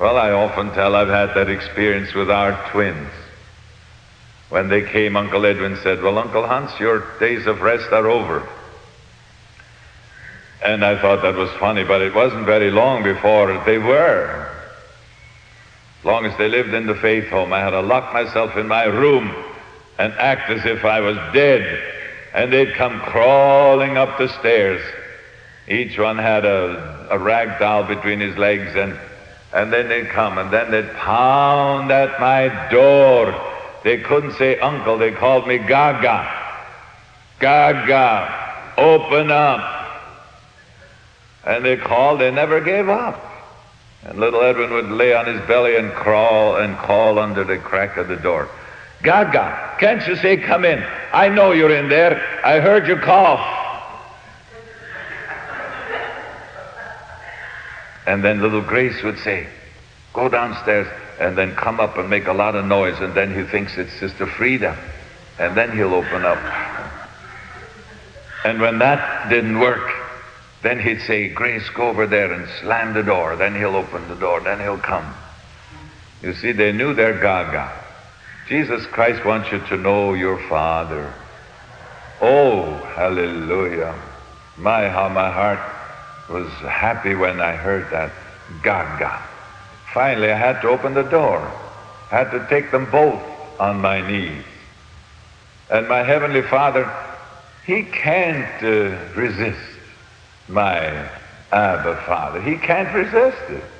Well, I often tell I've had that experience with our twins. When they came, Uncle Edwin said, "Well, Uncle Hans, your days of rest are over." And I thought that was funny, but it wasn't very long before they were. As long as they lived in the faith home, I had to lock myself in my room and act as if I was dead. And they'd come crawling up the stairs. Each one had a rag doll between his legs, and then they'd come, and then they'd pound at my door. They couldn't say uncle, they called me Gaga. Gaga, open up. And they called, they never gave up. And little Edwin would lay on his belly and crawl and call under the crack of the door. "Gaga, can't you say come in? I know you're in there. I heard you cough." And then little Grace would say, "Go downstairs," and then come up and make a lot of noise, and then he thinks it's Sister Frida, and then he'll open up. And when that didn't work, then he'd say, "Grace, go over there and slam the door." Then he'll open the door, then he'll come. You see, they knew their Gaga. Jesus Christ wants you to know your Father. Oh, hallelujah. How my heart was happy when I heard that. Gaga. Finally, I had to open the door. I had to take them both on my knees. And my Heavenly Father, He can't resist my Abba Father. He can't resist it.